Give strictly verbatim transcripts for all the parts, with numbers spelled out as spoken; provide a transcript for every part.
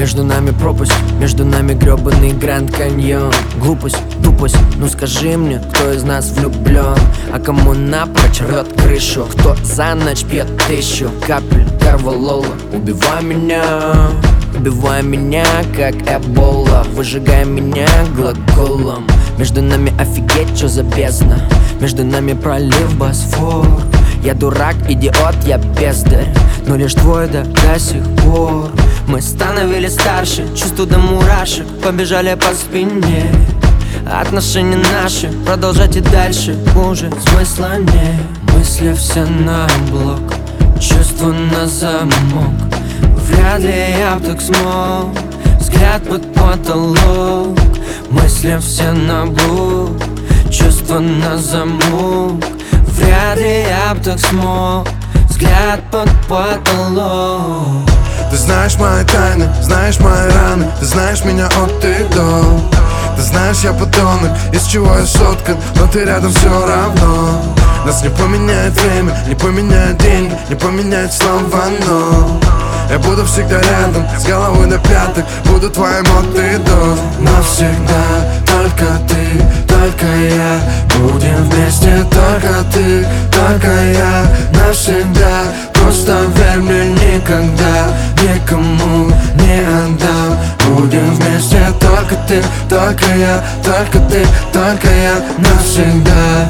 Между нами пропасть, между нами гребаный Гранд Каньон. Глупость, тупость, ну скажи мне, кто из нас влюблен? А кому напрочь рвет крышу? Кто за ночь пьет тысячу капель корвалола? Убивай меня, убивай меня, как эбола. Выжигай меня глаголом. Между нами офигеть, что за бездна. Между нами пролив Босфор. Я дурак, идиот, я бездарь, но лишь твой да до сих пор. Мы становились старше, чувства до мурашек побежали по спине. Отношения наши продолжать и дальше уже смысла нет. Мысли все на блок, чувства на замок. Вряд ли я б так смог, взгляд под потолок. Мысли все на блок, чувства на замок. Вряд ли я б так смог, взгляд под потолок. Ты знаешь мои тайны, знаешь мои раны. Ты знаешь меня от и до. Ты знаешь, я подонок, из чего я соткан, но ты рядом все равно. Нас не поменяет время, не поменяет деньги, не поменяет слова, но я буду всегда рядом, с головой до пяток. Буду твоим от и до. Навсегда только ты, только я. Будем вместе, только ты, только я. Навсегда, просто верь мне, никогда никому не отдам. Будем вместе, только ты, только я. Только ты, только я. Навсегда.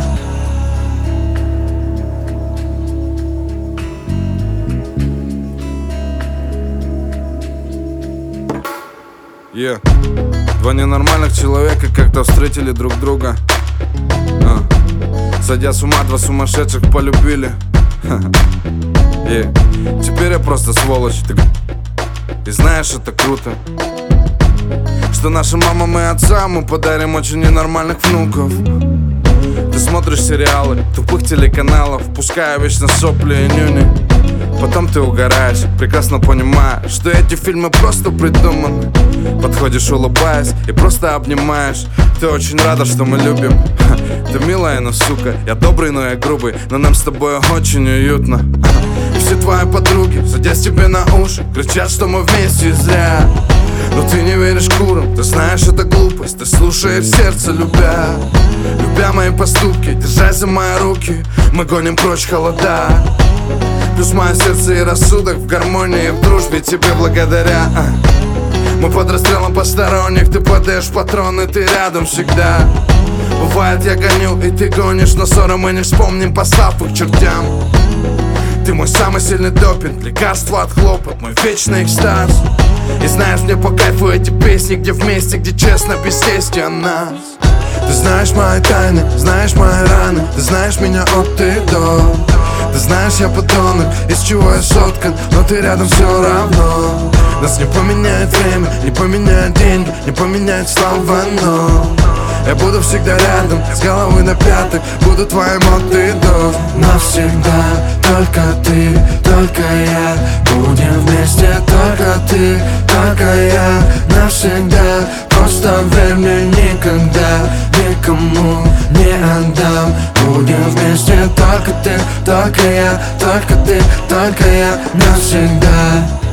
Yeah. Два ненормальных человека как-то встретили друг друга. uh. Сойдя с ума, два сумасшедших полюбили. yeah. Теперь я просто сволочь. Ты... И знаешь, это круто, что нашим мамам и отцам мы подарим очень ненормальных внуков. Ты смотришь сериалы тупых телеканалов, пуская вечно сопли и нюни. Потом ты угораешь, прекрасно понимая, что эти фильмы просто придуманы. Подходишь, улыбаясь, и просто обнимаешь. Ты очень рада, что мы любим. Ты милая, но сука, я добрый, но я грубый. Но нам с тобой очень уютно. Все твои подруги, садясь тебе на уши, кричат, что мы вместе зря. Но ты не веришь курам, ты знаешь, это глупость. Ты слушаешь сердце, любя. Любя мои поступки, держась за мои руки, мы гоним прочь холода. Плюс мое сердце и рассудок в гармонии, в дружбе тебе благодаря. Мы под расстрелом посторонних, ты подаешь патроны, ты рядом всегда. Бывает, я гоню, и ты гонишь, но ссоры мы не вспомним, послав их чертям. Ты мой самый сильный допинг, лекарство от хлопот, мой вечный экстаз. И знаешь, мне по кайфу эти песни, где вместе, где честно, без тести о нас. Ты знаешь мои тайны, знаешь мои раны. Ты знаешь меня от и до. Ты знаешь, я подонок, из чего я соткан, но ты рядом все равно. Нас не поменяет время, не поменяет деньги, не поменяет слова, но я буду всегда рядом, с головы до пяток. Буду твоим от и до. Навсегда только ты, только я. Будем вместе, только ты, только я. Навсегда, просто верь мне, никогда никому не отдам. Будем вместе, только ты, только я. Только ты, только я. Навсегда.